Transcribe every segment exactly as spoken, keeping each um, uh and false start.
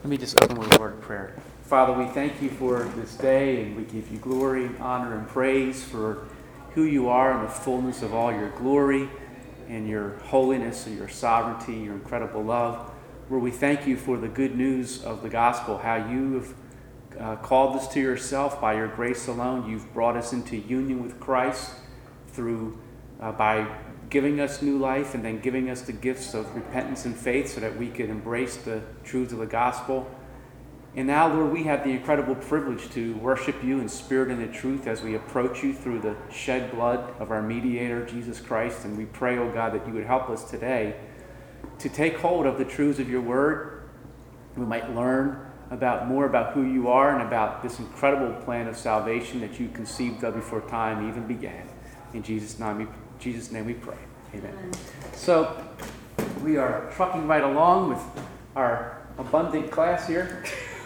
Let me just open with a word of prayer. Father, we thank you for this day, and we give you glory, honor, and praise for who you are and the fullness of all your glory and your holiness and your sovereignty, your incredible love. Lord, we thank you for the good news of the gospel, how you have uh, called us to yourself by your grace alone. You've brought us into union with Christ through uh, by giving us new life and then giving us the gifts of repentance and faith so that we could embrace the truths of the gospel. And now, Lord, we have the incredible privilege to worship you in spirit and in truth as we approach you through the shed blood of our mediator, Jesus Christ. And we pray, oh God, that you would help us today to take hold of the truths of your word. We might learn about more about who you are and about this incredible plan of salvation that you conceived of before time even began. In Jesus' name we Jesus' name we pray. Amen. Amen. So we are trucking right along with our abundant class here.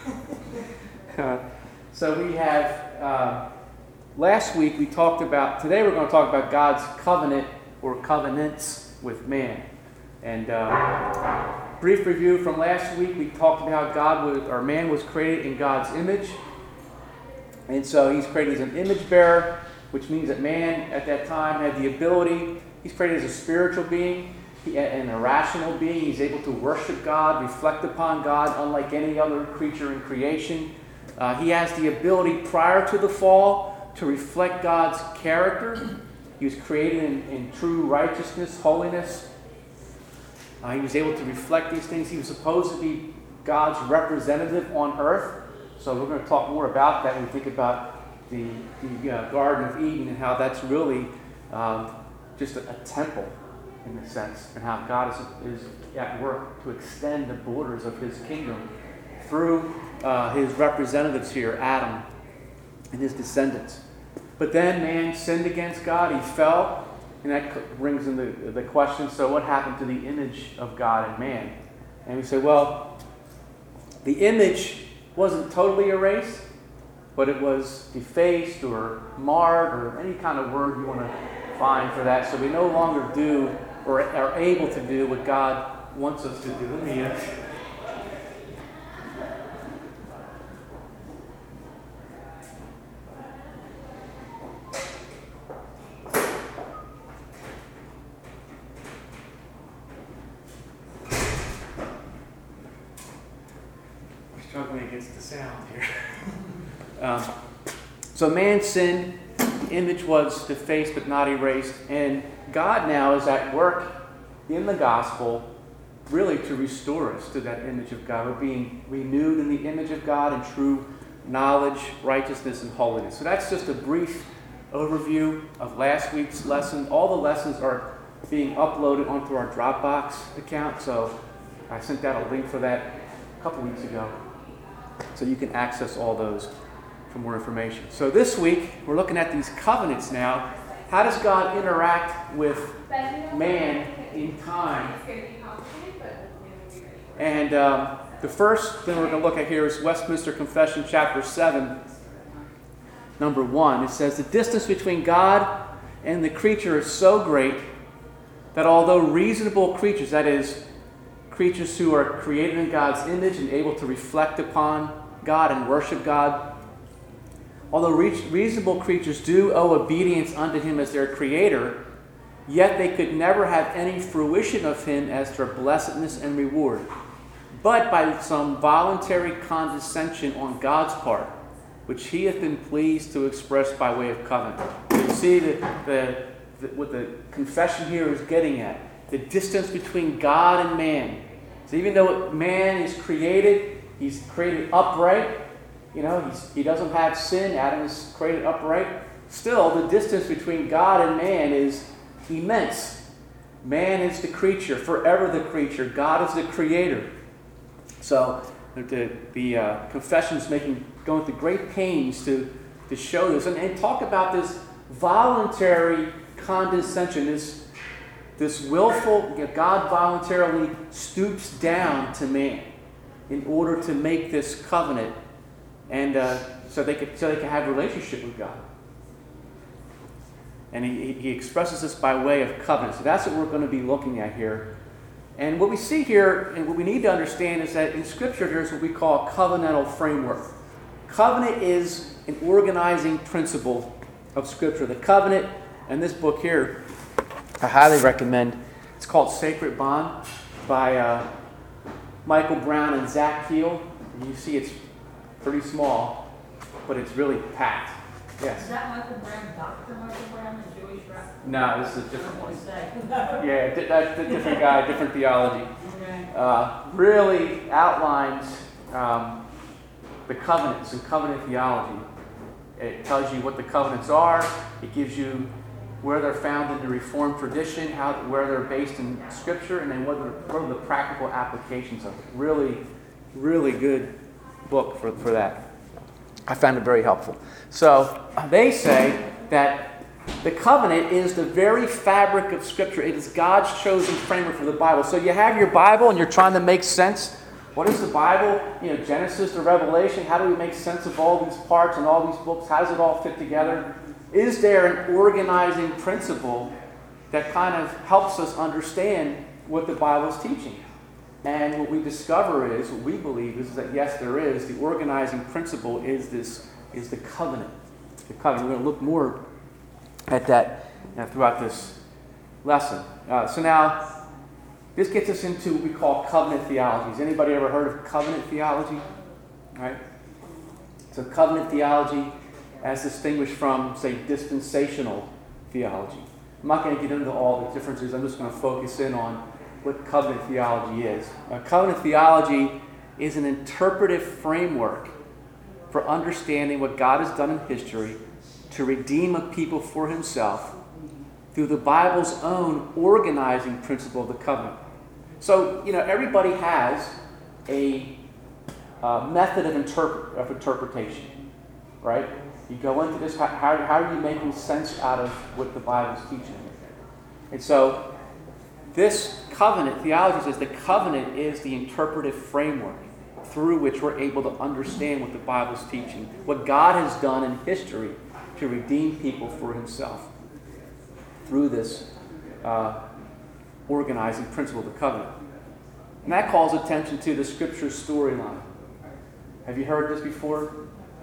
uh, so we have, uh, last week we talked about, today we're going to talk about God's covenant or covenants with man. And uh, brief review from last week, we talked about how God was, or man was created in God's image. And so he's created as an image bearer, which means that man at that time had the ability, he's created as a spiritual being, an irrational being. He's able to worship God, reflect upon God, unlike any other creature in creation. Uh, he has the ability prior to the fall to reflect God's character. He was created in, in true righteousness, holiness. Uh, he was able to reflect these things. He was supposed to be God's representative on earth. So we're going to talk more about that when we think about the, the uh, Garden of Eden and how that's really um, just a, a temple in a sense, and how God is, is at work to extend the borders of his kingdom through uh, his representatives here, Adam and his descendants. But then man sinned against God, he fell, and that brings in the, the question, so what happened to the image of God in man? And we say, well, the image wasn't totally erased, but it was defaced or marred or any kind of word you want to find for that. So we no longer do or are able to do what God wants us to do. Let me uh, struggling against the sound here. um, so man sinned, the image was defaced but not erased, and God now is at work in the gospel really to restore us to that image of God. We're being renewed in the image of God in true knowledge, righteousness, and holiness. So that's just a brief overview of last week's lesson. All the lessons are being uploaded onto our Dropbox account, so I sent out a link for that a couple weeks ago. So you can access all those for more information. So this week, we're looking at these covenants now. How does God interact with man in time? And um, the first thing we're going to look at here is Westminster Confession, chapter seven, number one. It says, the distance between God and the creature is so great that although reasonable creatures, that is, creatures who are created in God's image and able to reflect upon God and worship God, although reasonable creatures do owe obedience unto him as their creator, yet they could never have any fruition of him as their blessedness and reward, but by some voluntary condescension on God's part, which he hath been pleased to express by way of covenant. You see that the, the, what the confession here is getting at, the distance between God and man. So even though man is created, he's created upright, you know, he's, he doesn't have sin. Adam is created upright. Still, the distance between God and man is immense. Man is the creature, forever the creature. God is the creator. So the, the uh, confession is making, going through great pains to, to show this. And, and talk about this voluntary condescension, this, this willful, you know, God voluntarily stoops down to man in order to make this covenant. And uh, so they could so they can have a relationship with God. And he, he expresses this by way of covenant. So that's what we're going to be looking at here And what we see here, and what we need to understand, is that in Scripture there's what we call a covenantal framework. Covenant is an organizing principle of Scripture. The covenant, and this book here, I highly recommend. It's called Sacred Bond by uh, Michael Brown and Zach Keel. And you see it's pretty small, but it's really packed. Yes. Is that Michael Brown, Doctor Michael Brown, the Jewish rabbi? No, this is a different one. one. Yeah, di- that's a different guy, different theology. Okay. Uh, really outlines um, the covenants and covenant theology. It tells you what the covenants are. It gives you where they're found in the Reformed tradition, how where they're based in Scripture, and then what are, what are the practical applications of it. Really, really good book for, for that. I found it very helpful. So they say that the covenant is the very fabric of Scripture. It is God's chosen framework for the Bible. So you have your Bible and you're trying to make sense. What is the Bible? You know, Genesis to Revelation. How do we make sense of all these parts and all these books? How does it all fit together? Is there an organizing principle that kind of helps us understand what the Bible is teaching? And what we discover is, what we believe is that yes, there is. The organizing principle is this, is the covenant. The covenant. We're going to look more at that uh, throughout this lesson. Uh, so now, this gets us into what we call covenant theology. Has anybody ever heard of covenant theology? All right. So covenant theology, as distinguished from, say, dispensational theology. I'm not going to get into all the differences. I'm just going to focus in on what covenant theology is. Uh, covenant theology is an interpretive framework for understanding what God has done in history to redeem a people for himself through the Bible's own organizing principle of the covenant. So, you know, everybody has a uh, method of, interpret, of interpretation, right? You go into this, how, how, how are you making sense out of what the Bible is teaching? And so, this covenant theology says the covenant is the interpretive framework through which we're able to understand what the Bible is teaching, what God has done in history to redeem people for himself through this uh, organizing principle of the covenant. And that calls attention to the Scripture storyline. Have you heard this before?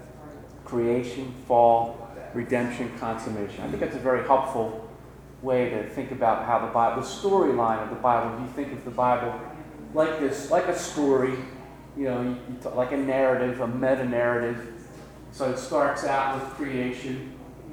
Creation, fall, redemption, consummation. I think that's a very helpful way to think about how the Bible, the storyline of the Bible, if you think of the Bible like this, like a story, you know, you, you talk, like a narrative, a meta-narrative. So it starts out with creation.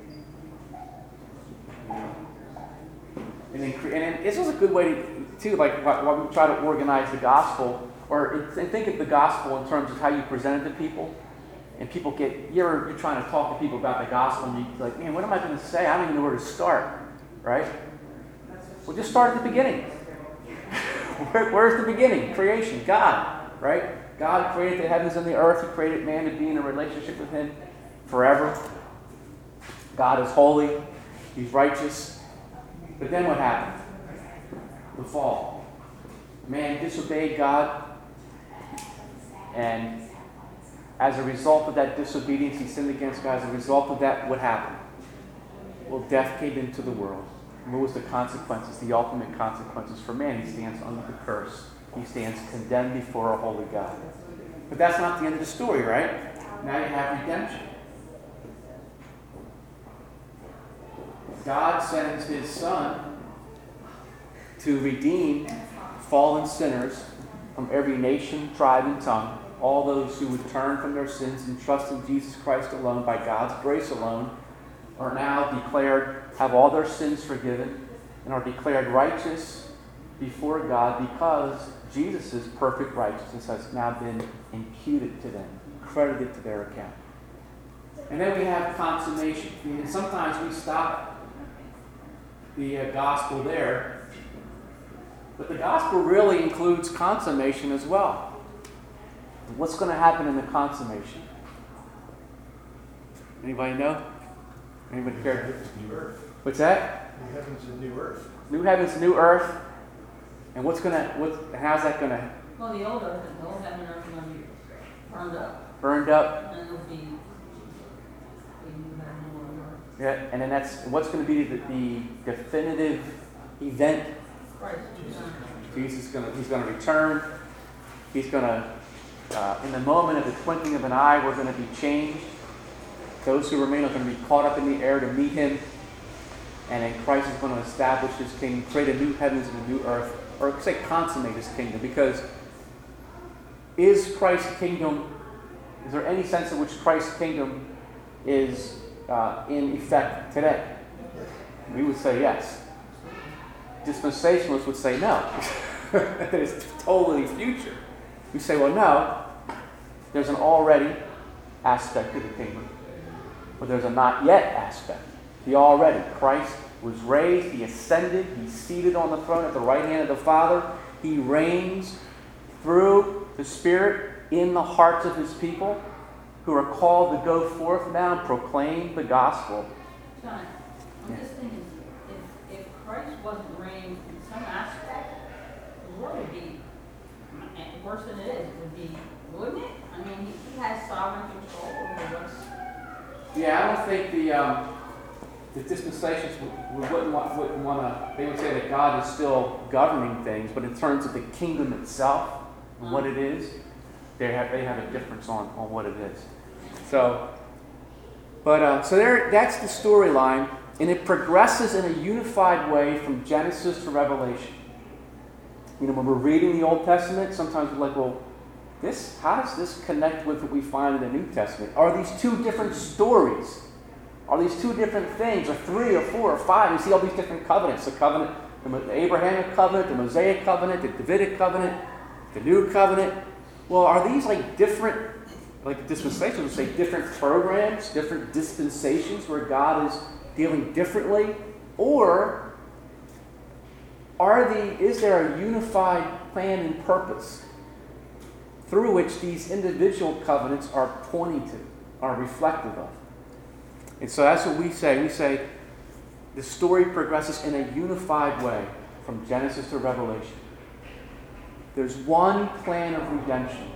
And then, and then this is a good way to, too, like while we try to organize the gospel, or and think of the gospel in terms of how you present it to people. And people get, you're, you're trying to talk to people about the gospel, and you're like, man, what am I going to say? I don't even know where to start. Right? Well, just start at the beginning. Where, where's the beginning? Creation. God. Right? God created the heavens and the earth. He created man to be in a relationship with him forever. God is holy. He's righteous. But then what happened? The fall. Man disobeyed God. And as a result of that disobedience, he sinned against God. As a result of that, what happened? Well, death came into the world. And what was the consequences, the ultimate consequences for man? He stands under the curse. He stands condemned before a holy God. But that's not the end of the story, right? Now you have redemption. God sends his Son to redeem fallen sinners from every nation, tribe, and tongue, all those who would turn from their sins and trust in Jesus Christ alone, by God's grace alone, are now declared, have all their sins forgiven, and are declared righteous before God because Jesus' perfect righteousness has now been imputed to them, credited to their account. And then we have consummation. And sometimes we stop the uh, gospel there, but the gospel really includes consummation as well. What's going to happen in the consummation? Anybody know? Anybody care? New earth. What's that? New heavens and new earth. New heavens, new earth. And what's gonna? What? How's that gonna? Well, the old earth and the old heaven and earth are going to be burned up. Burned up. And it'll be a new heaven and new earth. Yeah. And then that's what's going to be the, the definitive event. Christ. Jesus is going to, he's going to return. He's going to, uh, in the moment of the twinkling of an eye, we're going to be changed. Those who remain are going to be caught up in the air to meet him. And then Christ is going to establish his kingdom, create a new heavens and a new earth, or say consummate his kingdom. Because is Christ's kingdom, is there any sense in which Christ's kingdom is uh, in effect today? We would say yes. Dispensationalists would say no. That it's totally future. We say, well, no. There's an already aspect to the kingdom. But there's a not yet aspect. The already. Christ was raised. He ascended. He's seated on the throne at the right hand of the Father. He reigns through the Spirit in the hearts of his people who are called to go forth now and proclaim the gospel. John, I'm Yeah. just thinking, if, if Christ wasn't reigned in some aspect, the world would be worse than it is. It would be, wouldn't it? I mean, he, he has sovereign control over what's. Yeah, I don't think the um, the dispensations would, wouldn't want, wouldn't want to. They would say that God is still governing things, but in terms of the kingdom itself and what it is, they have they have a difference on, on what it is. So, but uh, so there, that's the storyline, and it progresses in a unified way from Genesis to Revelation. You know, when we're reading the Old Testament, sometimes we're like, well, this, how does this connect with what we find in the New Testament? Are these two different stories? Are these two different things, or three, or four, or five? You see all these different covenants: the covenant, the Abrahamic covenant, the Mosaic covenant, the Davidic covenant, the New covenant. Well, are these like different, like the dispensations would say, different programs, different dispensations where God is dealing differently, or are the is there a unified plan and purpose through which these individual covenants are pointing to, are reflective of? And so that's what we say. We say the story progresses in a unified way from Genesis to Revelation. There's one plan of redemption,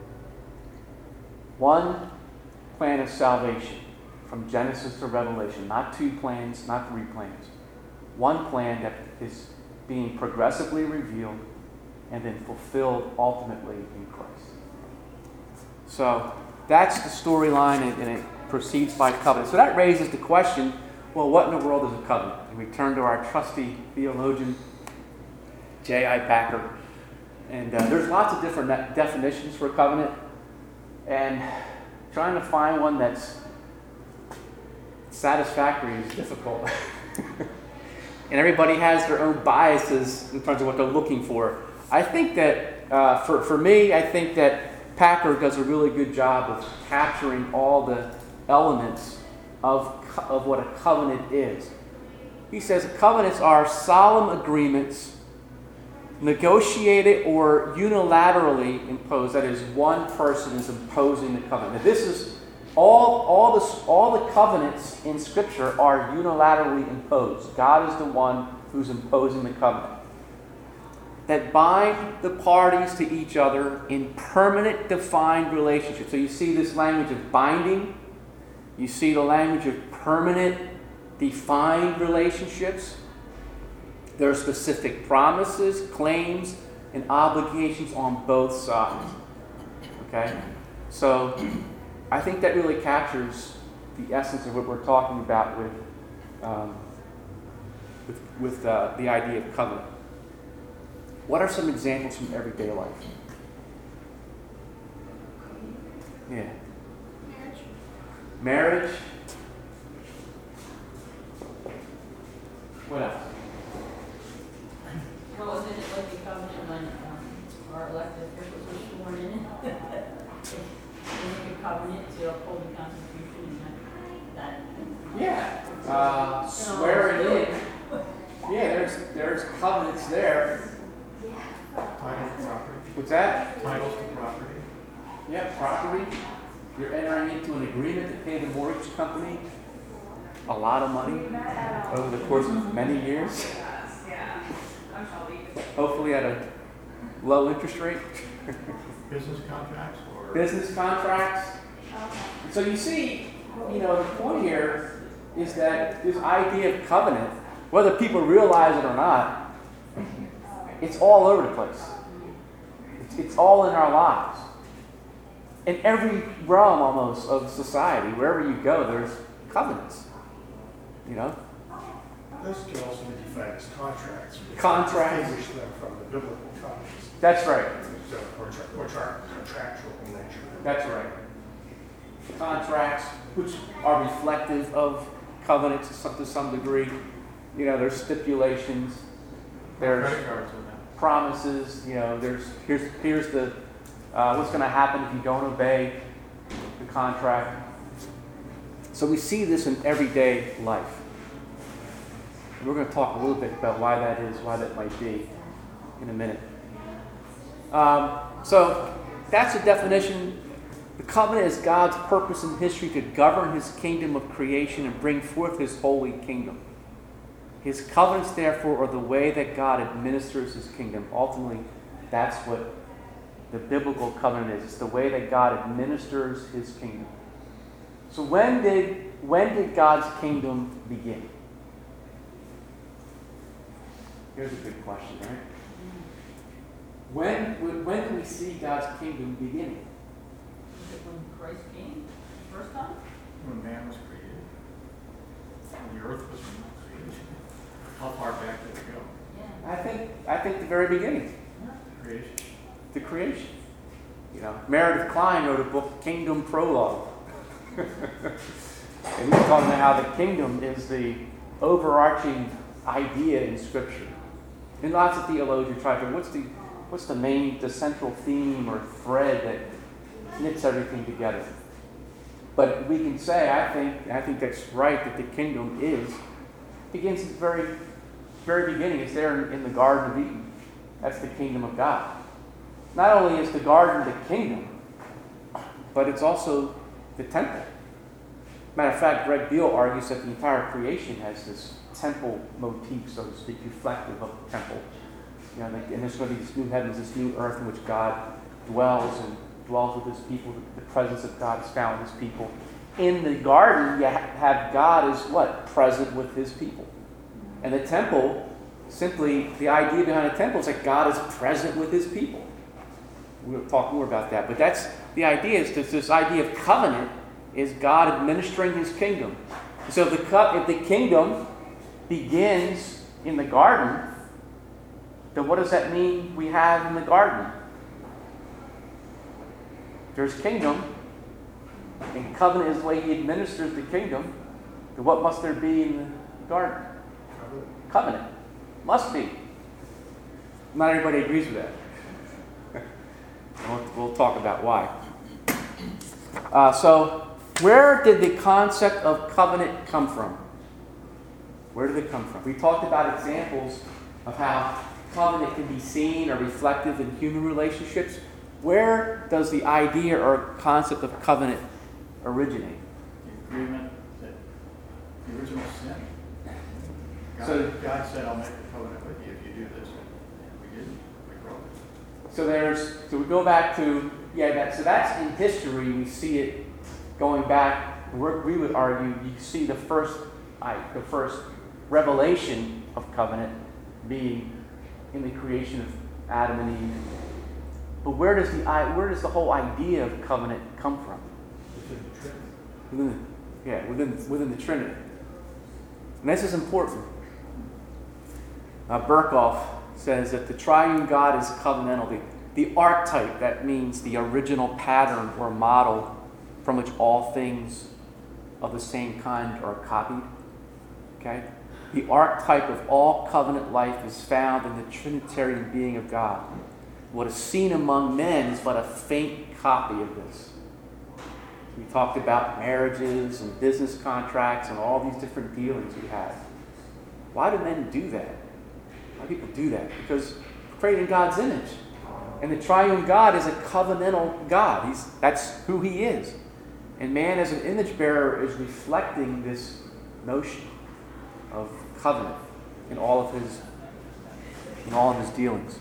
one plan of salvation from Genesis to Revelation. Not two plans, not three plans. One plan that is being progressively revealed and then fulfilled ultimately in Christ. So that's the storyline, and, and it proceeds by covenant. So that raises the question, well, what in the world is a covenant? And we turn to our trusty theologian, J I Packer. And uh, there's lots of different ne- definitions for a covenant. And trying to find one that's satisfactory is difficult. And everybody has their own biases in terms of what they're looking for. I think that, uh, for, for me, I think that Packer does a really good job of capturing all the elements of, co- of what a covenant is. He says covenants are solemn agreements negotiated or unilaterally imposed. That is, one person is imposing the covenant. Now, this is all all the all the covenants in Scripture are unilaterally imposed. God is the one who's imposing the covenant that bind the parties to each other in permanent, defined relationships. So you see this language of binding. You see the language of permanent, defined relationships. There are specific promises, claims, and obligations on both sides. Okay? So I think that really captures the essence of what we're talking about with, um, with, with uh, the idea of covenant. What are some examples from everyday life? Yeah. Marriage. Marriage. What else? Well, wasn't it like the covenant when um, our elected officials were sworn in? They make a covenant to uphold the Constitution and that. Yeah. Uh, swearing in. Yeah, there's there's covenants there. Title to property. What's that? Titles to property. Yeah, property. You're entering into an agreement to pay the mortgage company a lot of money over the course of many years. Hopefully at a low interest rate. Business contracts or? Business contracts. So you see, you know, the point here is that this idea of covenant, whether people realize it or not, It's all over the place. It's, it's all in our lives. In every realm almost of society, wherever you go, there's covenants. You know? Those can also be defined as contracts. Contracts. Distinguish them from the biblical covenants, That's right. so, which are, which are contractual in nature. That's right. Contracts, which are reflective of covenants to some, to some degree. You know, there's stipulations. There's Credit cards with that. promises. You know, there's here's here's the uh, what's going to happen if you don't obey the contract. So we see this in everyday life. And we're going to talk a little bit about why that is, why that might be, in a minute. Um, so that's the definition. The covenant is God's purpose in history to govern his kingdom of creation and bring forth his holy kingdom. His covenants, therefore, are the way that God administers his kingdom. Ultimately, that's what the biblical covenant is. It's the way that God administers his kingdom. So when did when did God's kingdom begin? Here's a good question, right? When when did we see God's kingdom beginning? Was it when Christ came the first time? When man was created. When the earth was created. How far back did it go? Yeah. I think I think the very beginning, Creation. the creation. You know, Meredith Kline wrote a book, Kingdom Prologue. And he's talking about how the kingdom is the overarching idea in Scripture. And lots of theologians try to, what's the what's the main, the central theme or thread that knits everything together? But we can say, I think, I think that's right, that the kingdom is, begins at the very, very beginning. It's there in, in the Garden of Eden. That's the kingdom of God. Not only is the garden the kingdom, but it's also the temple. Matter of fact, Greg Beale argues that the entire creation has this temple motif, so to speak, reflective of the temple. You know, and there's going to be this new heavens, this new earth in which God dwells and dwells with his people. The presence of God is found with his people. In the garden, you have God as what? Present with his people. And the temple, simply, the idea behind a temple is that God is present with his people. We'll talk more about that. But that's the idea, is that this idea of covenant is God administering his kingdom. So if the, if the kingdom begins in the garden, then what does that mean we have in the garden? There's kingdom, and covenant is the way he administers the kingdom. Then what must there be in the garden? Covenant. Must be. Not everybody agrees with that. We'll, we'll talk about why. Uh, so, where did the concept of covenant come from? Where did it come from? We talked about examples of how covenant can be seen or reflective in human relationships. Where does the idea or concept of covenant originate? The agreement that the original sin. God, So- God said, I'll make a covenant with you if you do this. And we didn't. We broke it. So there's, so we go back to, yeah, that, so that's in history, we see it going back, we're, we would argue, you see the first, I, the first revelation of covenant being in the creation of Adam and Eve. But where does the, I- where does the whole idea of covenant come from? Within the Trinity. Within, the- yeah, within, within the Trinity. And this is important. Uh, Berkhoff says that the triune God is covenantal. The, the archetype, that means the original pattern or model from which all things of the same kind are copied. Okay? The archetype of all covenant life is found in the Trinitarian being of God. What is seen among men is but a faint copy of this. We talked about marriages and business contracts and all these different dealings we have. Why do men do that? Why do people do that? Because we're created in God's image. And the triune God is a covenantal God. He's, that's who he is. And man as an image bearer is reflecting this notion of covenant in all of his in all of his dealings.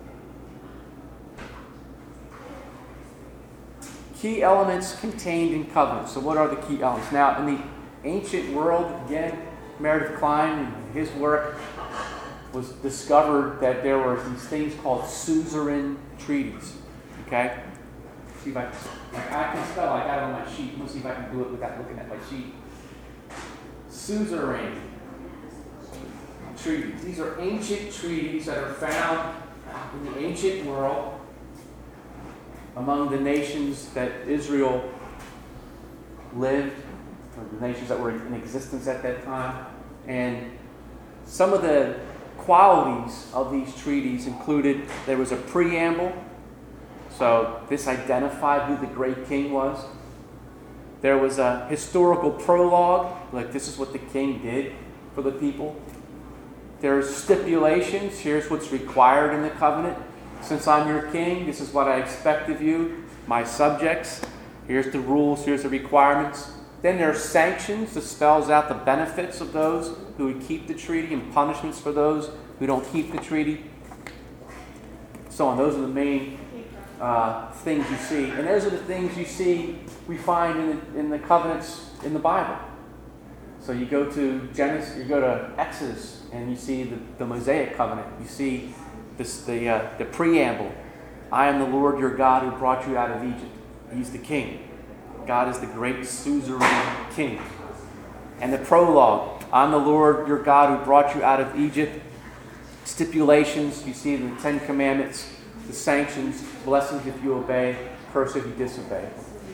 Key elements contained in covenant. So what are the key elements? Now, in the ancient world, again, Meredith Kline and his work was discovered that there were these things called suzerain treaties. Okay? See if I can, like, I can spell, I got it on my sheet. Let's see if I can do it without looking at my sheet. Suzerain treaties. These are ancient treaties that are found in the ancient world among the nations that Israel lived, or the nations that were in existence at that time. And some of the qualities of these treaties included there was a preamble, so this identified who the great king was. There was a historical prologue, like this is what the king did for the people. There's stipulations, here's what's required in the covenant. Since I'm your king, this is what I expect of you, my subjects. Here's the rules, here's the requirements. Then there are sanctions that spells out the benefits of those who would keep the treaty and punishments for those who don't keep the treaty. So on. Those are the main uh, things you see. And those are the things you see we find in the, in the covenants in the Bible. So you go to Genesis, you go to Exodus, and you see the, the Mosaic covenant. You see this, the, uh, the preamble. I am the Lord your God who brought you out of Egypt. He's the king. God is the great suzerain king. And the prologue, I'm the Lord your God who brought you out of Egypt. Stipulations, you see in the Ten Commandments, the sanctions, blessings if you obey, curse if you disobey.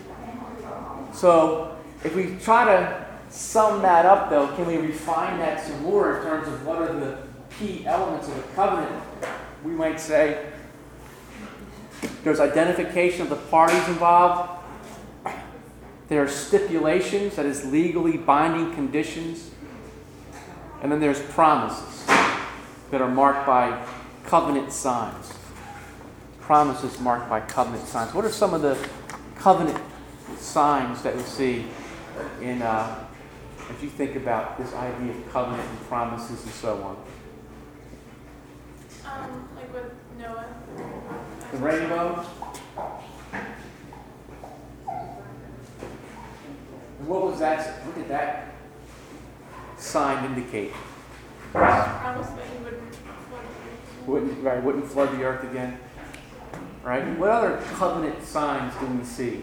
So if we try to sum that up, though, can we refine that some more in terms of what are the key elements of the covenant? We might say there's identification of the parties involved. There are stipulations, that is legally binding conditions. And then there's promises that are marked by covenant signs. Promises marked by covenant signs. What are some of the covenant signs that we see in, uh, as you think about this idea of covenant and promises and so on? Um, like with Noah. The rainbow. And what was that? What did that sign indicate? Promise that he wouldn't flood the earth. Wouldn't, right, wouldn't flood the earth again. Right? What other covenant signs do we see?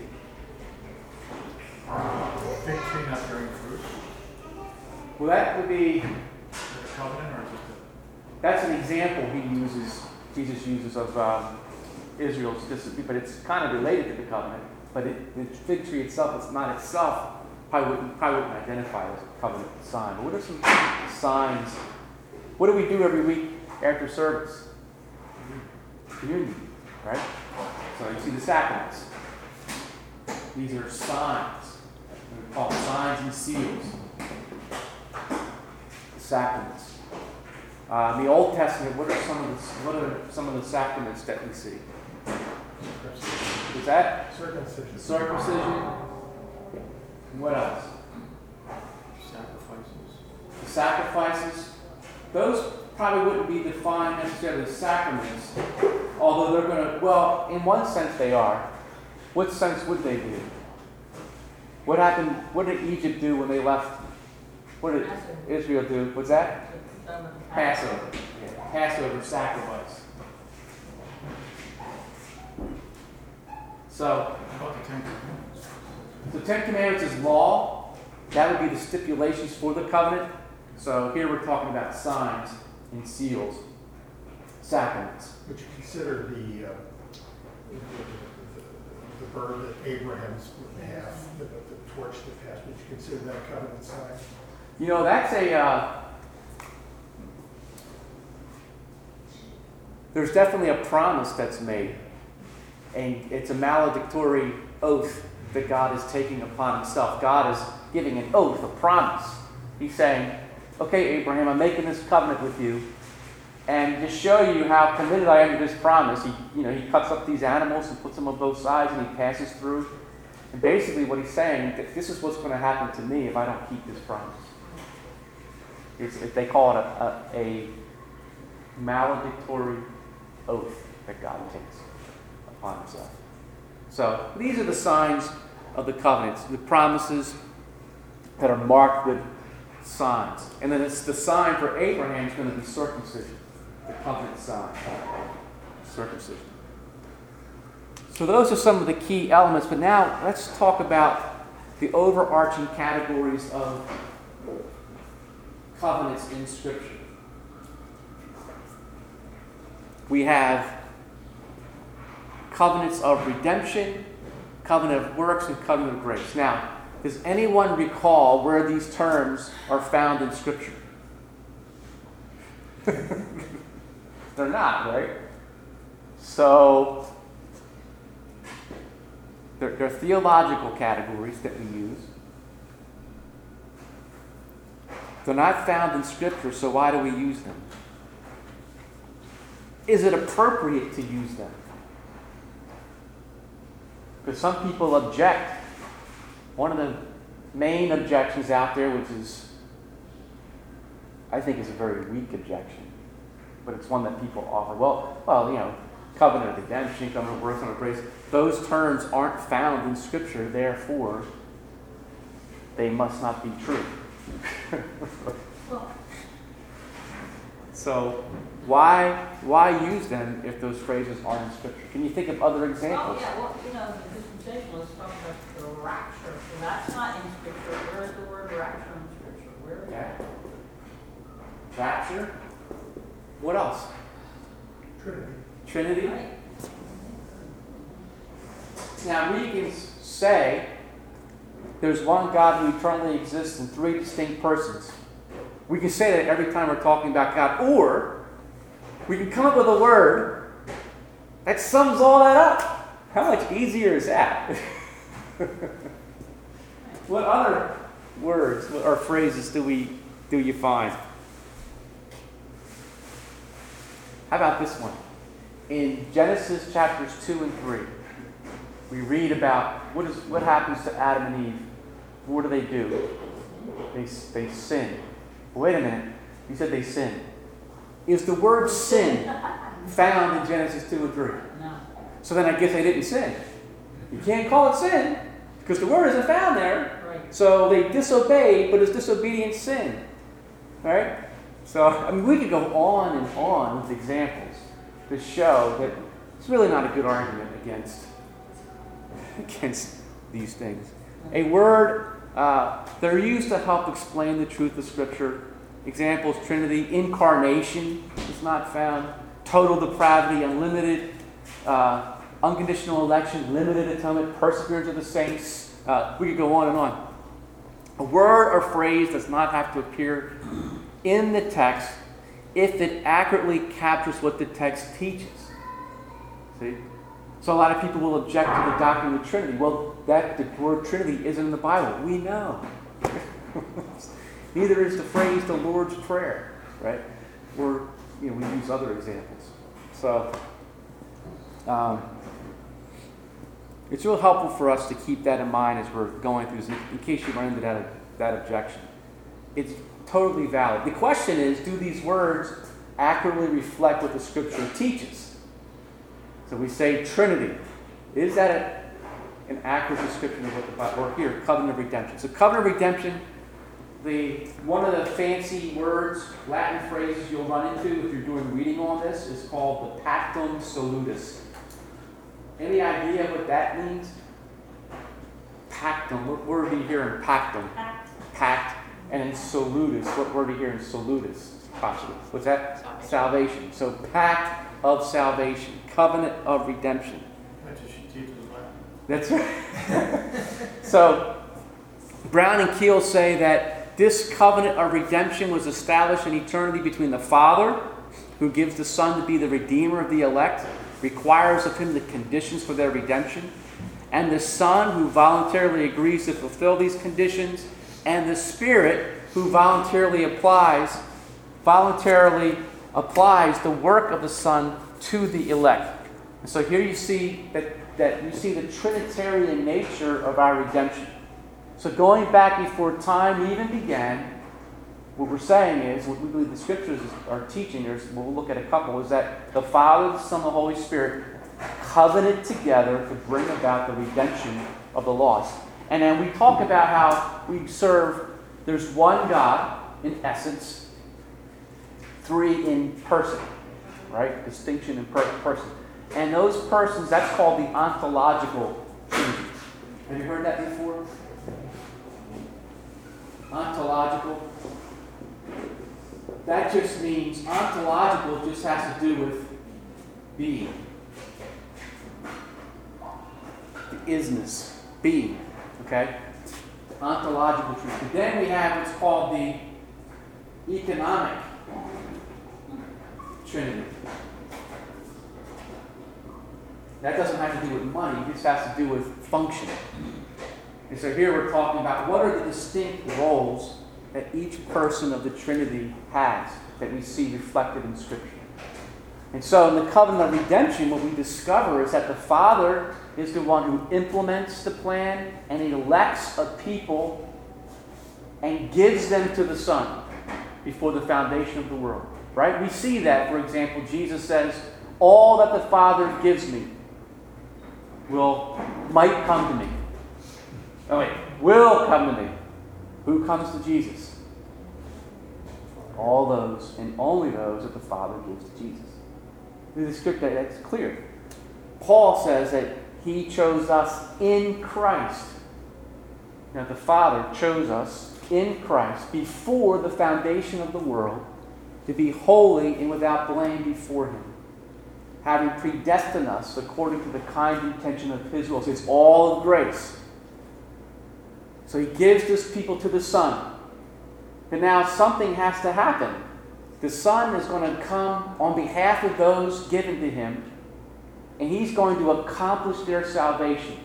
Fig tree not bearing fruit. Well, that would be, Is it a covenant or is it that's an example he uses, Jesus uses of um, Israel's disobedience, but it's kind of related to the covenant. But it, the fig tree itself, it's not itself, probably wouldn't, probably wouldn't identify as a covenant sign. But what are some signs? What do we do every week after service? Communion, right? So you see the sacraments. These are signs. They're called signs and seals. Sacraments. Uh, in the Old Testament, what are some of the what are some of the sacraments that we see? Is that Circumcision. circumcision? And what else? sacrifices? The sacrifices. Those probably wouldn't be defined necessarily as sacraments, although they're going to. Well, in one sense they are. What sense would they be? What happened? What did Egypt do when they left? What did Israel do? What's that? Passover. Yeah. Passover sacrifice. So, How about the Ten Commandments? the Ten Commandments is law. That would be the stipulations for the covenant. So here we're talking about signs and seals, sacraments. Would you consider the, uh, the, the, the bird that Abraham split in half, the, the torch that passed, would you consider that a covenant sign? You know, that's a, uh, there's definitely a promise that's made. And it's a maledictory oath that God is taking upon himself. God is giving an oath, a promise. He's saying, okay, Abraham, I'm making this covenant with you. And to show you how committed I am to this promise, he, you know, he cuts up these animals and puts them on both sides and he passes through. And basically what he's saying, that this is what's going to happen to me if I don't keep this promise. It's, if they call it a, a, a maledictory oath that God takes upon himself. So these are the signs of the covenants, the promises that are marked with signs. And then it's the sign for Abraham is going to be circumcision, the covenant sign, circumcision. So those are some of the key elements. But now let's talk about the overarching categories of covenants in Scripture. We have covenants of redemption, covenant of works, and covenant of grace. Now, does anyone recall where these terms are found in Scripture? They're not, right? So, they're, they're theological categories that we use. They're not found in Scripture, so why do we use them? Is it appropriate to use them? Because some people object. One of the main objections out there, which is, I think is a very weak objection, but it's one that people offer. Well, well, you know, covenant of redemption, covenant of works, covenant of grace, those terms aren't found in Scripture, therefore, they must not be true. So, why why use them if those phrases aren't in Scripture? Can you think of other examples? Oh, yeah, well, you know, the dispensationalists talk about the rapture, so that's not in Scripture. Where is the word rapture in Scripture? Where is Okay. that? Rapture. What else? Trinity. Trinity. Right. Now we can s- say there's one God who eternally exists in three distinct persons. We can say that every time we're talking about God, or we can come up with a word that sums all that up. How much easier is that? What other words or phrases do we do you find? How about this one? In Genesis chapters two and three, we read about what is what happens to Adam and Eve. What do they do? They they sin. Wait a minute. You said they sin. Is the word sin found in Genesis two and three? No. So then I guess they didn't sin. You can't call it sin because the word isn't found there. Right. So they disobeyed, but is disobedience sin? Right? So, I mean, we could go on and on with examples to show that it's really not a good argument against, against these things. A word, uh, they're used to help explain the truth of Scripture. Examples, Trinity, incarnation is not found, total depravity, unlimited, uh, unconditional election, limited atonement, perseverance of the saints. Uh, we could go on and on. A word or phrase does not have to appear in the text if it accurately captures what the text teaches. See? So a lot of people will object to the doctrine of the Trinity. Well, that the word Trinity isn't in the Bible. We know. Neither is the phrase the Lord's Prayer, right? Or, you know, we use other examples. So, um, it's real helpful for us to keep that in mind as we're going through this, in case you run into that, that objection. It's totally valid. The question is, do these words accurately reflect what the Scripture teaches? So we say Trinity. Is that a, an accurate description of what the Bible, or here, covenant of redemption. So covenant of redemption, the one of the fancy words, Latin phrases you'll run into if you're doing reading on this is called the pactum salutis. Any idea what that means? Pactum. What word do you hear in pactum? Pact. And in salutis. What word do you hear in salutis? Possibly. What's that? Salvation. Salvation. So pact of salvation. Covenant of redemption. That's what she teaches Latin. That's right. So, Brown and Keel say that this covenant of redemption was established in eternity between the Father, who gives the Son to be the Redeemer of the elect, requires of him the conditions for their redemption, and the Son, who voluntarily agrees to fulfill these conditions, and the Spirit, who voluntarily applies, voluntarily applies the work of the Son to the elect. And so here you see that, that you see the Trinitarian nature of our redemption. So going back before time even began, what we're saying is, what we believe the Scriptures are teaching, there's, we'll look at a couple, is that the Father, the Son, and the Holy Spirit covenanted together to bring about the redemption of the lost. And then we talk about how we serve There's one God in essence, three in person, right? Distinction in per- person. And those persons, that's called the ontological Trinity. Have you heard that before? Ontological. That just means, ontological just has to do with being. The isness, being. Okay? Ontological truth. But then we have what's called the economic Trinity. That doesn't have to do with money, it just has to do with function. And so here we're talking about what are the distinct roles that each person of the Trinity has that we see reflected in Scripture. And so in the covenant of redemption, what we discover is that the Father is the one who implements the plan and elects a people and gives them to the Son before the foundation of the world. Right? We see that, for example, Jesus says, all that the Father gives me will might come to me. Oh wait, will come to me. Who comes to Jesus? All those and only those that the Father gives to Jesus. In the scripture, that's clear. Paul says that he chose us in Christ. Now the Father chose us in Christ before the foundation of the world to be holy and without blame before Him, having predestined us according to the kind intention of His will. So it's all of grace. So He gives this people to the Son. And now something has to happen. The Son is going to come on behalf of those given to Him, and He's going to accomplish their salvation.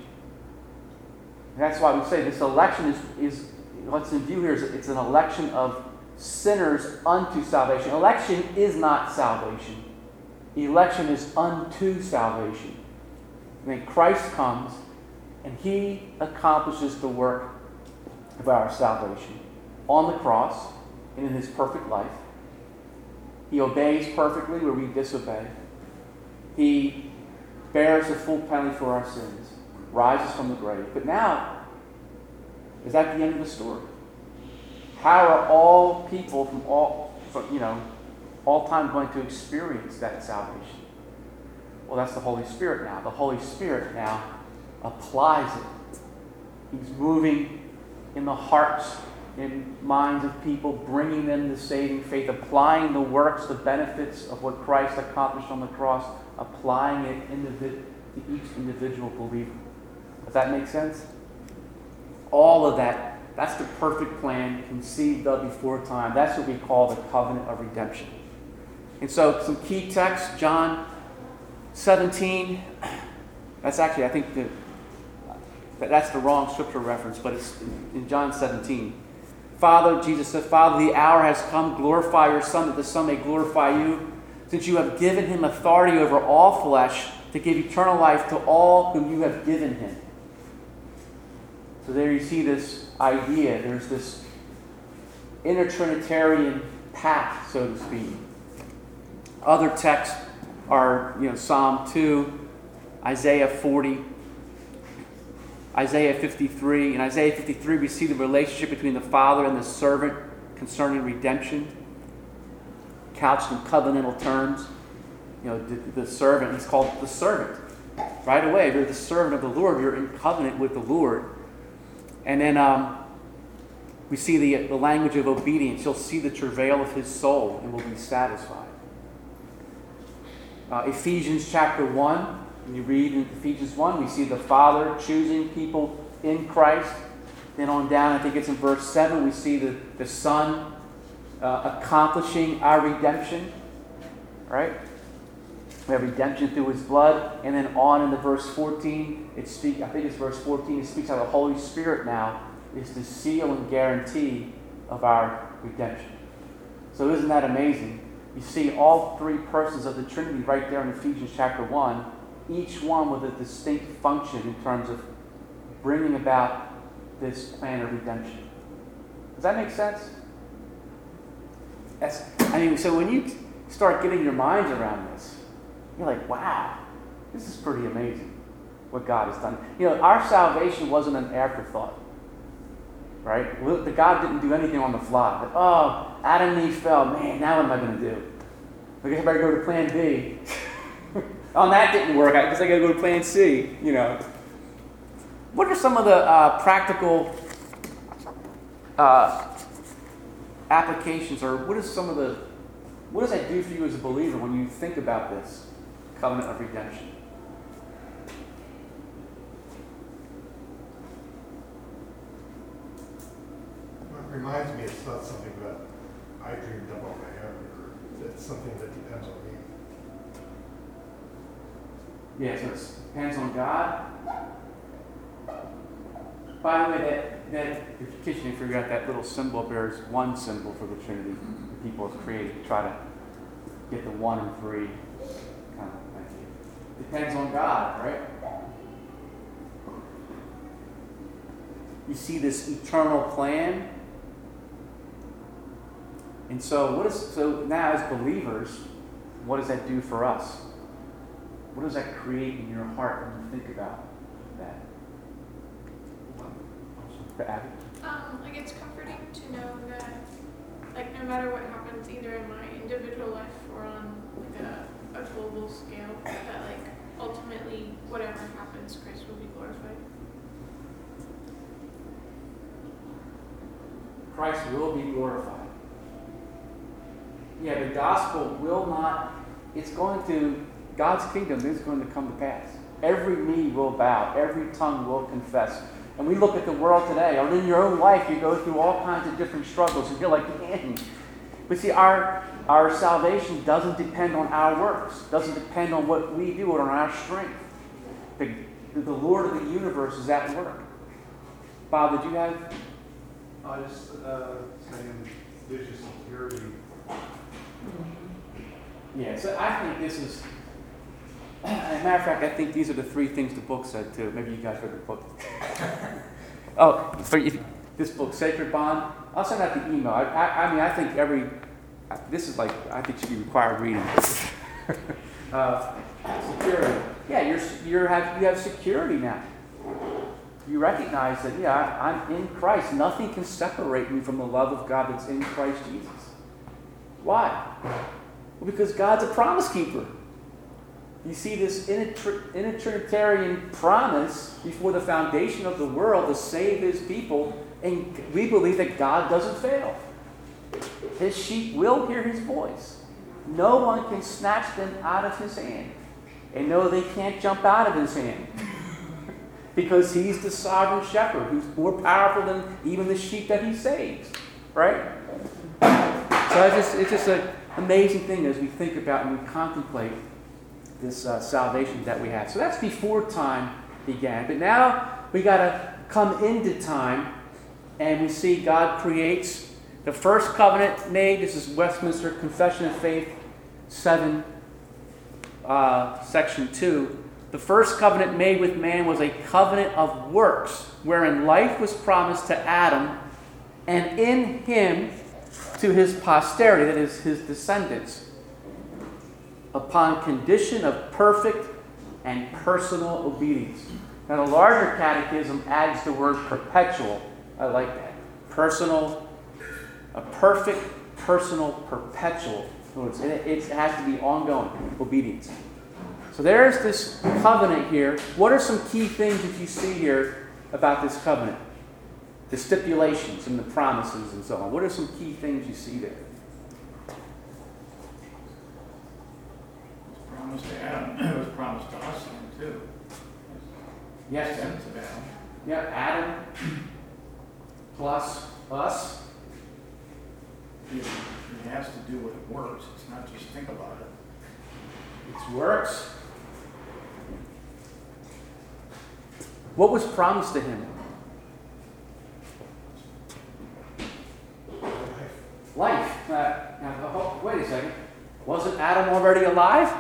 And that's why we say this election is, is what's in view here is it's an election of sinners unto salvation. Election is not salvation. Election is unto salvation. And then Christ comes and He accomplishes the work of our salvation on the cross and in His perfect life. He obeys perfectly where we disobey. He bears the full penalty for our sins, rises from the grave. But now, is that the end of the story? How are all people from all, from, you know, all time going to experience that salvation? Well, that's the Holy Spirit now. The Holy Spirit now applies it. He's moving in the hearts and minds of people, bringing them to saving faith, applying the works, the benefits of what Christ accomplished on the cross, applying it individ- to each individual believer. Does that make sense? All of that, that's the perfect plan conceived of before time. That's what we call the covenant of redemption. And so some key texts, John seventeen. That's actually, I think, the, that's the wrong scripture reference, but it's in John seventeen. Father, Jesus said, Father, the hour has come. Glorify your Son, that the Son may glorify you, since you have given Him authority over all flesh to give eternal life to all whom you have given Him. So there you see this idea. There's this intertrinitarian path, so to speak. Other texts are, you know, Psalm two, Isaiah forty, Isaiah fifty-three. In Isaiah fifty-three, we see the relationship between the Father and the servant concerning redemption, couched in covenantal terms. You know, the, the servant, he's called the servant. Right away, if you're the servant of the Lord, you're in covenant with the Lord. And then um, we see the, the language of obedience. You'll see the travail of His soul and will be satisfied. Uh, Ephesians chapter one, when you read in Ephesians one, we see the Father choosing people in Christ. Then on down, I think it's in verse seven, we see the, the Son uh, accomplishing our redemption. Right? We have redemption through His blood. And then on in the verse fourteen, it speak, I think it's verse fourteen, it speaks how the Holy Spirit now is the seal and guarantee of our redemption. So isn't that amazing? You see all three persons of the Trinity right there in Ephesians chapter one, each one with a distinct function in terms of bringing about this plan of redemption. Does that make sense? That's, I mean, so when you start getting your minds around this, you're like, wow, this is pretty amazing what God has done. You know, our salvation wasn't an afterthought. right? Well, the God didn't do anything on the fly. Like, oh, Adam and Eve fell. Man, now what am I going to do? I guess I better go to plan B. Oh, that didn't work. I guess I got to go to plan C, you know. What are some of the uh, practical uh, applications, or what is some of the, what does that do for you as a believer when you think about this covenant of redemption? It reminds me, it's not something that I dreamed up on my own, or it's something that depends on me. Yeah, so it depends on God. By the way, that, that if you can figure out that little symbol up there is one symbol for the Trinity that people have created to try to get the one and three kind of idea. Depends on God, right? You see this eternal plan. And so what is so now as believers, what does that do for us? What does that create in your heart when you think about that? For Abby? Um, like it's comforting to know that, like no matter what happens, either in my individual life or on like a, a global scale, that like ultimately whatever happens, Christ will be glorified. Christ will be glorified. Yeah, the gospel will not, it's going to, God's kingdom is going to come to pass. Every knee will bow, every tongue will confess. And we look at the world today, or in your own life, you go through all kinds of different struggles, and you're like, man. But see, our, our salvation doesn't depend on our works, doesn't depend on what we do or on our strength. The, the Lord of the universe is at work. Bob, did you have? I just uh, saying there's just security. Yeah, so I think this is, as a matter of fact, I think these are the three things the book said too. Maybe you guys read the book. oh, for if, this book, Sacred Bond, I'll send out the email. I, I, I mean, I think every, this is like, I think should be required reading. uh, security. Yeah, you're, you're have, you have security now. You recognize that, yeah, I, I'm in Christ. Nothing can separate me from the love of God that's in Christ Jesus. Why? Well, because God's a promise keeper. You see this Trinitarian promise before the foundation of the world to save his people, and we believe that God doesn't fail. His sheep will hear his voice. No one can snatch them out of his hand. And no, they can't jump out of his hand. Because he's the sovereign shepherd who's more powerful than even the sheep that he saves. Right? So it's just, it's just an amazing thing as we think about and we contemplate this uh, salvation that we have. So that's before time began. But now we got to come into time and we see God creates the first covenant made. This is Westminster Confession of Faith seven, uh, section two. The first covenant made with man was a covenant of works, wherein life was promised to Adam, and in him to his posterity, that is, his descendants, upon condition of perfect and personal obedience. Now, the larger catechism adds the word perpetual. I like that. Personal, a perfect, personal, perpetual. It, it has to be ongoing obedience. So there's this covenant here. What are some key things that you see here about this covenant? The stipulations and the promises and so on. What are some key things you see there? It was promised to Adam. It was promised to us too. Yes. Descendants of Adam. Yeah, Adam plus us. It, it has to do with it works. It's not just think about it. It works. What was promised to him? Life. Uh, now, oh, wait a second. Wasn't Adam already alive?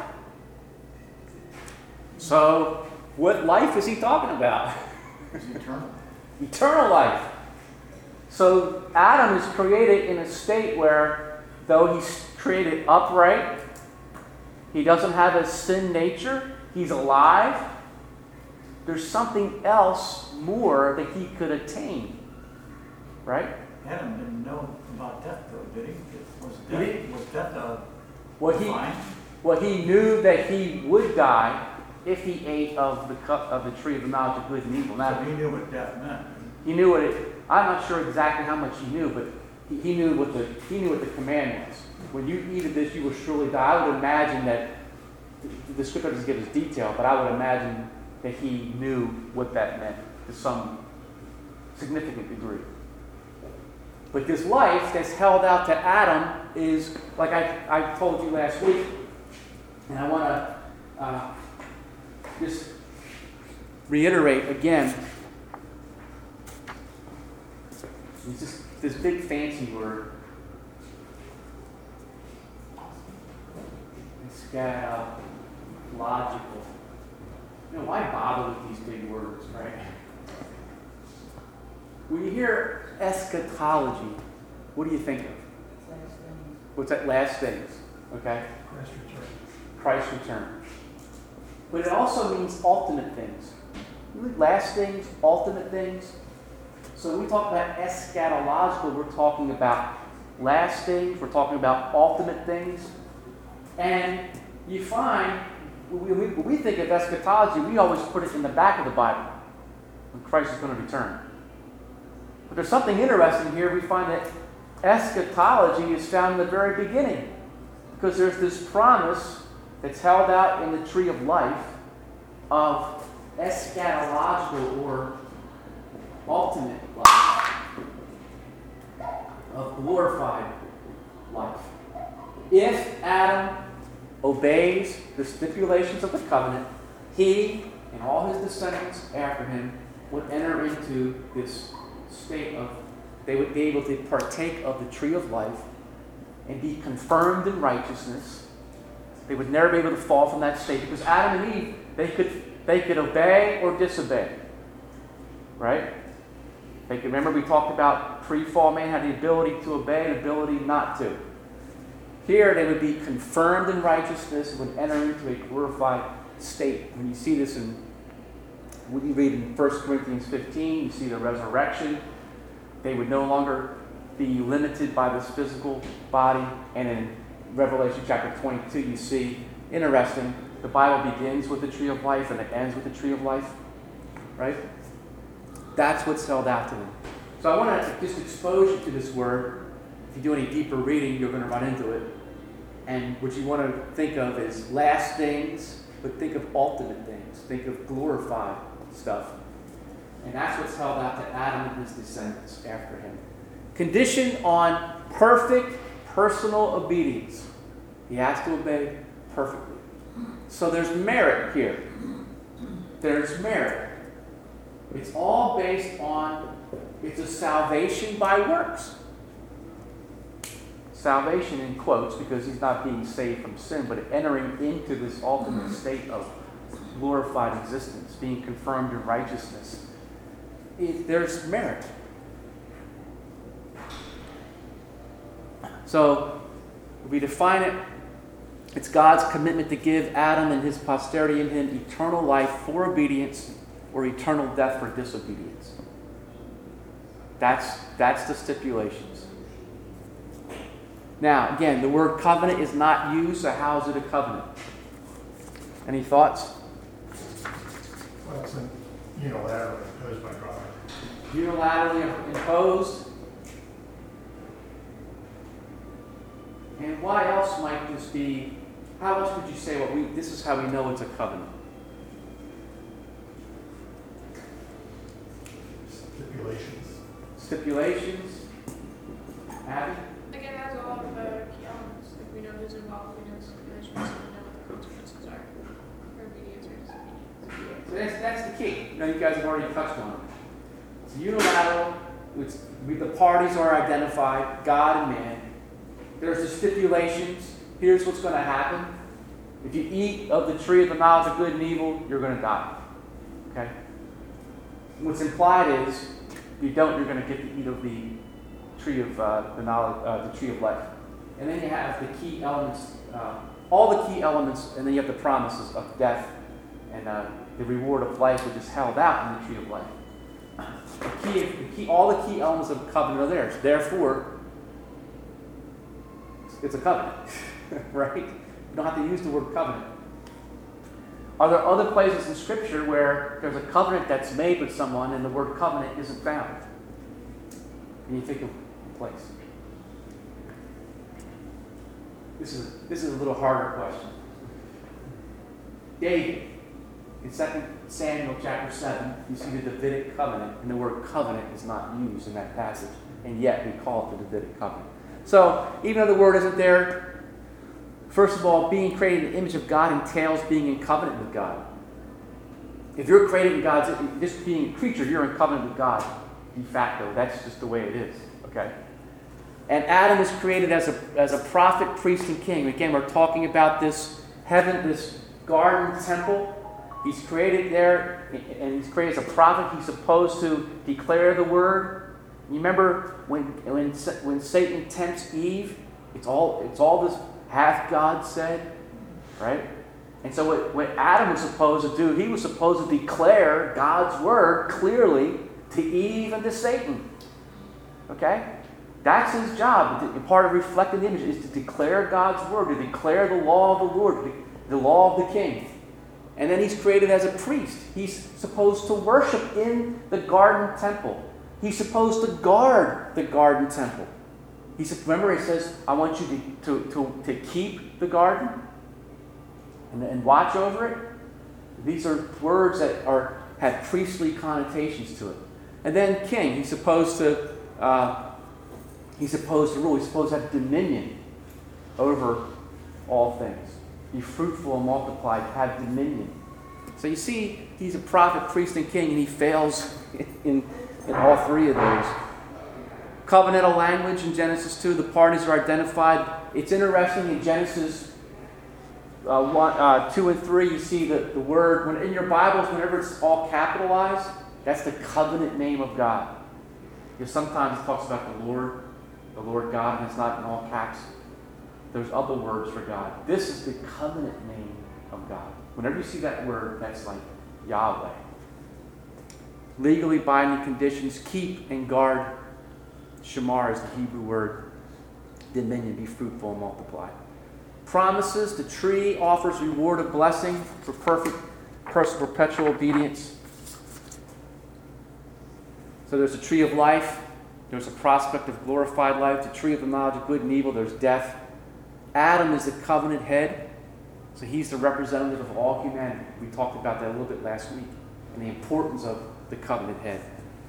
So, what life is he talking about? It's eternal. Eternal life. So, Adam is created in a state where, though he's created upright, he doesn't have a sin nature, he's alive, there's something else more that he could attain. right? Adam didn't know about death though, did he? Was He death, didn't. was death a Well, he, fine? well, he knew that he would die if he ate of the cup of the tree of the knowledge of good and evil. So Now, he knew what death meant. he knew what it. I'm not sure exactly how much he knew, but he, he knew what the he knew what the command was. When you eat of this, you will surely die. I would imagine that the, the scripture doesn't give us detail, but I would imagine that he knew what that meant to some significant degree. But this life that's held out to Adam is, like I, I told you last week, and I want to uh, just reiterate again, it's just this big fancy word, eschatological. You know, why bother with these big words, right? When you hear eschatology, what do you think of? What's that? Last days. Okay? Christ return. Christ's return. But it also means ultimate things. Last things, ultimate things. So when we talk about eschatological, we're talking about last things, we're talking about ultimate things. And you find, when we, when we think of eschatology, we always put it in the back of the Bible, when Christ is going to return. But there's something interesting here. We find that eschatology is found in the very beginning, because there's this promise that's held out in the tree of life of eschatological or ultimate life, of glorified life. If Adam obeys the stipulations of the covenant, he and all his descendants after him would enter into this state of, they would be able to partake of the tree of life and be confirmed in righteousness. They would never be able to fall from that state, because Adam and Eve, they could they could obey or disobey. Right? They could, remember we talked about pre-fall man had the ability to obey and ability not to. Here they would be confirmed in righteousness and would enter into a glorified state. When you see this in, when you read in First Corinthians fifteen, you see the resurrection. They would no longer be limited by this physical body. And in Revelation chapter twenty-two, you see, interesting, the Bible begins with the tree of life and it ends with the tree of life. Right? That's what's held out to them. So I want to just expose you to this word. If you do any deeper reading, you're going to run into it. And what you want to think of is last things, but think of ultimate things. Think of glorified stuff. And that's what's held out to Adam and his descendants after him. Conditioned on perfect personal obedience. He has to obey perfectly. So there's merit here. There's merit. It's all based on, it's a salvation by works. Salvation in quotes, because he's not being saved from sin, but entering into this ultimate state of glorified existence, being confirmed in righteousness. It, there's merit. So, if we define it, it's God's commitment to give Adam and his posterity in him eternal life for obedience or eternal death for disobedience. That's, that's the stipulations. Now, again, the word covenant is not used, so how is it a covenant? Any thoughts? Well, it's an unilaterally imposed by God. Unilaterally imposed. And why else might this be? How else would you say, well, we, this is how we know it's a covenant? Stipulations. Stipulations? Abby? Like, it has all of the key elements. Like, we know who's involved, we know the stipulations, and we know what the consequences are for obedience or disobedience. So that's, that's the key. You know, you guys have already touched on it. It's unilateral. It's, we, the parties are identified, God and man. There's the stipulations. Here's what's going to happen. If you eat of the tree of the knowledge of good and evil, you're going to die. Okay? What's implied is, if you don't, you're going to get to eat of the tree of uh, the knowledge, uh, the tree of life. And then you have the key elements, uh, all the key elements, and then you have the promises of death and uh, the reward of life, which is held out in the tree of life. The key, the key, all the key elements of a covenant are there. Therefore, it's a covenant, right? You don't have to use the word covenant. Are there other places in Scripture where there's a covenant that's made with someone and the word covenant isn't found? Can you think of a place? This is, this is a little harder question. David, in Second Samuel chapter seven, you see the Davidic covenant, and the word covenant is not used in that passage, and yet we call it the Davidic covenant. So, even though the word isn't there, first of all, being created in the image of God entails being in covenant with God. If you're created in God's, just being a creature, you're in covenant with God de facto. That's just the way it is, okay? And Adam is created as a, as a prophet, priest, and king. Again, we're talking about this heaven, this garden temple. He's created there, and he's created as a prophet. He's supposed to declare the word. You remember when, when, when Satan tempts Eve, it's all, it's all this hath God said, right? And so what, what Adam was supposed to do, he was supposed to declare God's word clearly to Eve and to Satan. Okay? That's his job. The part of reflecting the image is to declare God's word, to declare the law of the Lord, the law of the king. And then he's created as a priest. He's supposed to worship in the garden temple. He's supposed to guard the garden temple. He's, remember, he says, I want you to, to, to, to keep the garden and, and watch over it. These are words that are have priestly connotations to it. And then king, he's supposed to uh, he's supposed to rule. He's supposed to have dominion over all things. Be fruitful and multiply, have dominion. So you see, he's a prophet, priest, and king, and he fails in, in all three of those. Covenantal language in Genesis two, the parties are identified. It's interesting in Genesis uh, one, uh, two and three, you see the, the word, when in your Bibles, whenever it's all capitalized, that's the covenant name of God. Because sometimes it talks about the Lord, the Lord God, and it's not in all caps. There's other words for God. This is the covenant name of God. Whenever you see that word, that's like Yahweh. Legally binding conditions, keep and guard. Shamar is the Hebrew word. Dominion, be fruitful and multiply. Promises, the tree offers reward of blessing for perfect, personal, perpetual obedience. So there's a tree of life. There's a prospect of glorified life. The tree of the knowledge of good and evil. There's death. Adam is the covenant head. So he's the representative of all humanity. We talked about that a little bit last week. And the importance of the covenant head.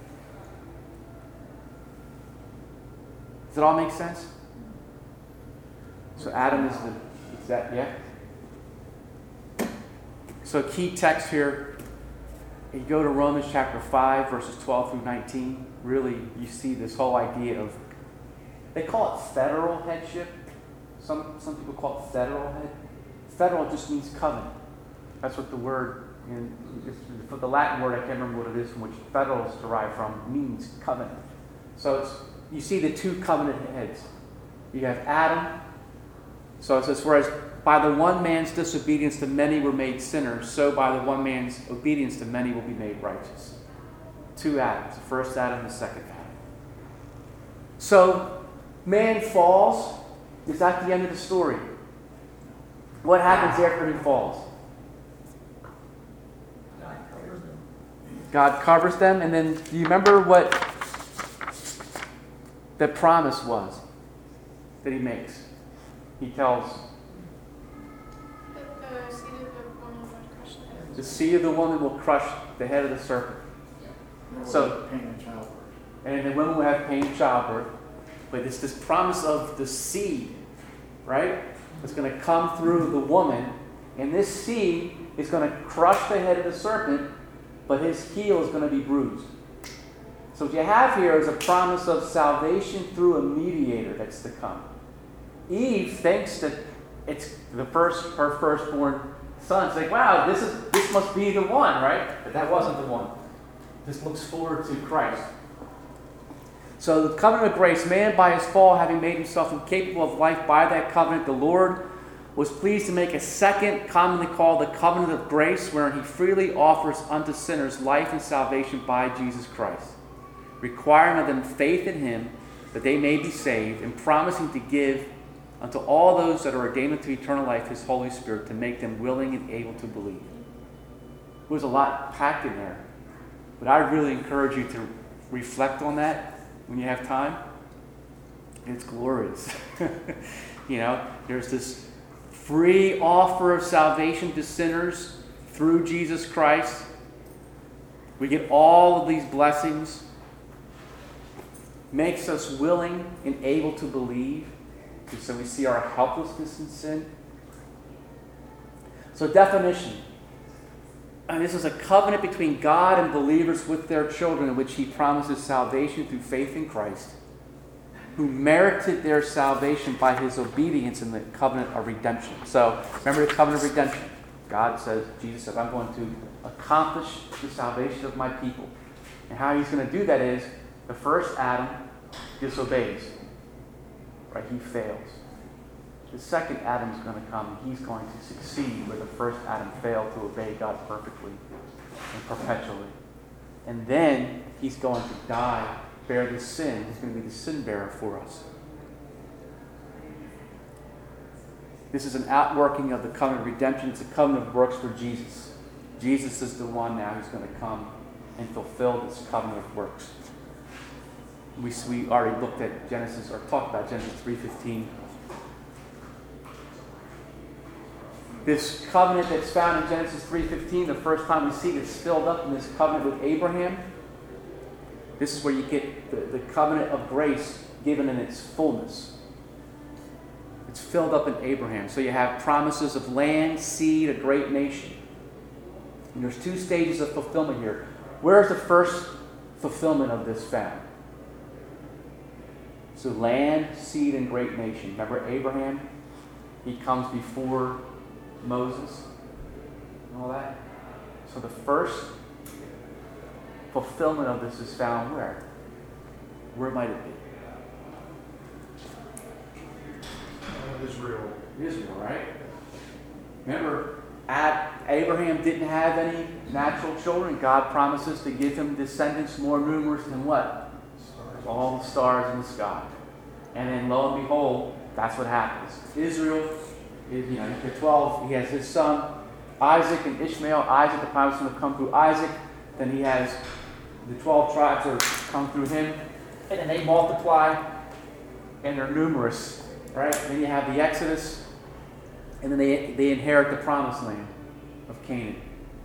Does it all make sense? So Adam is the, is that, yeah? So key text here, you go to Romans chapter five, verses twelve through nineteen. Really, you see this whole idea of, they call it federal headship. Some, some people call it federal head. Federal just means covenant. That's what the word, in, for the Latin word, I can't remember what it is from which federal is derived from, means covenant. So it's, you see the two covenant heads. You have Adam. So it says, whereas by the one man's disobedience to many were made sinners, so by the one man's obedience to many will be made righteous. Two Adams, the first Adam, the second Adam. So man falls. Is that the end of the story? What happens after he falls? God covers them. God covers them, and then do you remember what the promise was that he makes? He tells That the seed of the woman would crush the head. the seed of the woman will crush the head of the serpent. So, Pain and childbirth. and the women will have pain in childbirth. But it's this promise of the seed, right? It's going to come through the woman, and this seed is going to crush the head of the serpent, but his heel is going to be bruised. So what you have here is a promise of salvation through a mediator that's to come. Eve thinks that it's the first, her firstborn son. It's like, wow, this is this must be the one, right? But that wasn't the one. This looks forward to Christ. So the covenant of grace, man by his fall, having made himself incapable of life by that covenant, the Lord was pleased to make a second, commonly called the covenant of grace, wherein he freely offers unto sinners life and salvation by Jesus Christ. requiring of them faith in him that they may be saved, and promising to give unto all those that are ordained unto eternal life his Holy Spirit, to make them willing and able to believe. There's a lot packed in there. But I really encourage you to reflect on that when you have time. It's glorious. You know, there's this free offer of salvation to sinners through Jesus Christ. We get all of these blessings. Makes us willing and able to believe. So we see our helplessness in sin. So definition. And this is a covenant between God and believers with their children, in which he promises salvation through faith in Christ, who merited their salvation by his obedience in the covenant of redemption. So remember the covenant of redemption. God says, Jesus says, I'm going to accomplish the salvation of my people. And how he's going to do that is, the first Adam disobeys. Right? He fails. The second Adam is going to come, and he's going to succeed where the first Adam failed to obey God perfectly and perpetually. And then he's going to die, bear the sin. He's going to be the sin bearer for us. This is an outworking of the covenant of redemption. It's a covenant of works for Jesus. Jesus is the one now who's going to come and fulfill this covenant of works. We, we already looked at Genesis, or talked about Genesis three fifteen. This covenant that's found in Genesis three fifteen, the first time we see it, it's filled up in this covenant with Abraham. This is where you get the, the covenant of grace given in its fullness. It's filled up in Abraham. So you have promises of land, seed, a great nation. And there's two stages of fulfillment here. Where is the first fulfillment of this found? So land, seed, and great nation. Remember Abraham? He comes before Moses and all that. So the first fulfillment of this is found where? Where might it be? Uh, Israel. Israel, right? Remember, Ad, Abraham didn't have any natural children. God promises to give him descendants more numerous than what? Stars. All the stars in the sky. And then lo and behold, that's what happens. Israel is, you know, the twelve, he has his son, Isaac and Ishmael. Isaac, the promise is going to come through Isaac. Then he has the twelve tribes that come through him. And then they multiply, and they're numerous, right? Then you have the Exodus, and then they, they inherit the promised land of Canaan.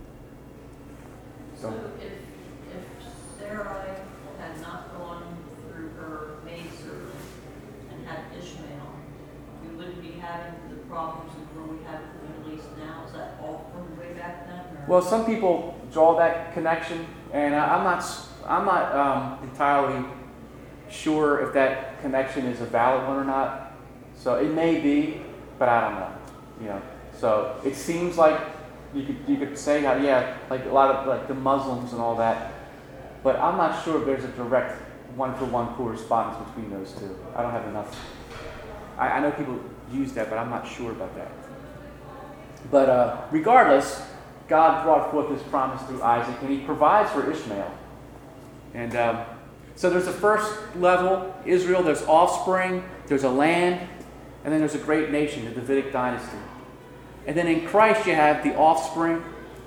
So So, if, if Sarai had not gone through her maidservant and had Ishmael, we wouldn't be having the problems that we have in the Middle East now. Is that all from way back then? Or? well, some people draw that connection, and I, I'm not, I'm not um, entirely sure if that connection is a valid one or not. So it may be, but I don't know. You know, so it seems like you could you could say how yeah, like a lot of like the Muslims and all that, but I'm not sure if there's a direct one-for-one correspondence between those two. I don't have enough. I, I know people use that, but I'm not sure about that. But uh, regardless, God brought forth His promise through Isaac, and He provides for Ishmael. And um, so there's the first level, Israel. There's offspring. There's a land. And then there's a great nation, the Davidic dynasty. And then in Christ you have the offspring.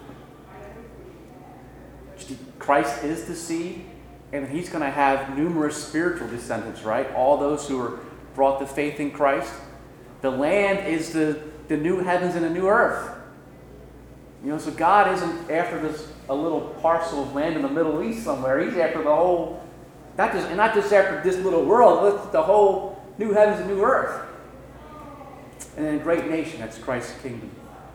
Christ is the seed. And He's going to have numerous spiritual descendants, right? All those who are brought to faith in Christ. The land is the, the new heavens and the new earth. You know, so God isn't after this a little parcel of land in the Middle East somewhere. He's after the whole, not just, and not just after this little world, but the whole new heavens and new earth. And then a great nation, that's Christ's kingdom.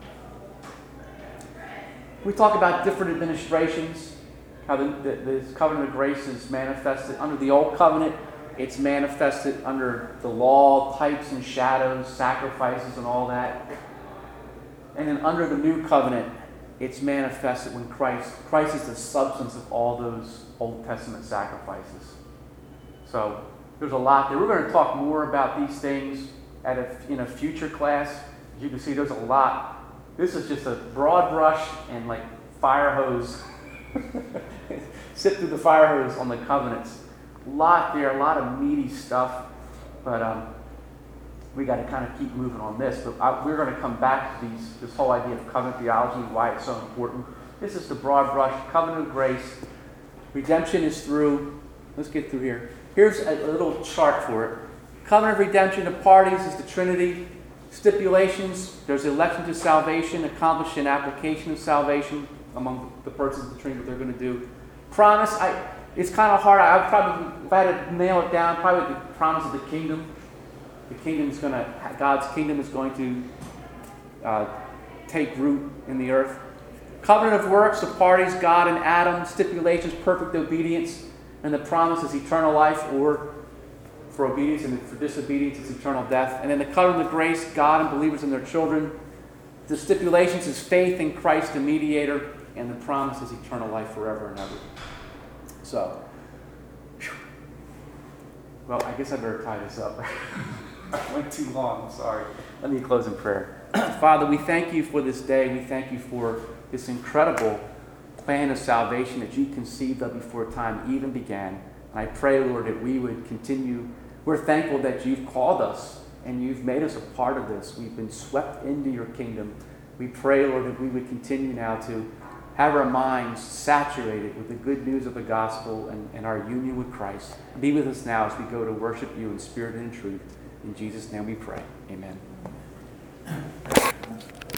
We talk about different administrations, how the, the, this covenant of grace is manifested under the old covenant. It's manifested under the law, types and shadows, sacrifices and all that. And then under the new covenant, it's manifested when Christ, Christ is the substance of all those Old Testament sacrifices. So there's a lot there. We're going to talk more about these things at a, in a future class. As you can see, there's a lot. This is just a broad brush and like fire hose. Sit through the fire hose on the covenants. lot there, a lot of meaty stuff, but um, we got to kind of keep moving on this. But I, we're going to come back to these, this whole idea of covenant theology, why it's so important. This is the broad brush, covenant of grace. Redemption is through. Let's get through here. Here's a little chart for it. Covenant of redemption of parties is the Trinity. Stipulations, there's election to salvation, accomplished in application of salvation among the persons of the Trinity, what they're going to do. Promise, I, it's kind of hard. I would probably, if I had to nail it down, probably the promise of the kingdom. The kingdom is going to, God's kingdom is going to uh, take root in the earth. Covenant of works, the parties, God and Adam, stipulations, perfect obedience, and the promise is eternal life, or for obedience, and for disobedience it's eternal death. And then the covenant of grace, God and believers and their children. The stipulations is faith in Christ the mediator, and the promise is eternal life forever and ever. So, whew. Well, I guess I better tie this up. I went too long, I'm sorry. Let me close in prayer. Father, we thank you for this day. We thank you for this incredible plan of salvation that you conceived of before time even began. And I pray, Lord, that we would continue. We're thankful that you've called us and you've made us a part of this. We've been swept into your kingdom. We pray, Lord, that we would continue now to have our minds saturated with the good news of the gospel and, and our union with Christ. Be with us now as we go to worship you in spirit and in truth. In Jesus' name we pray. Amen.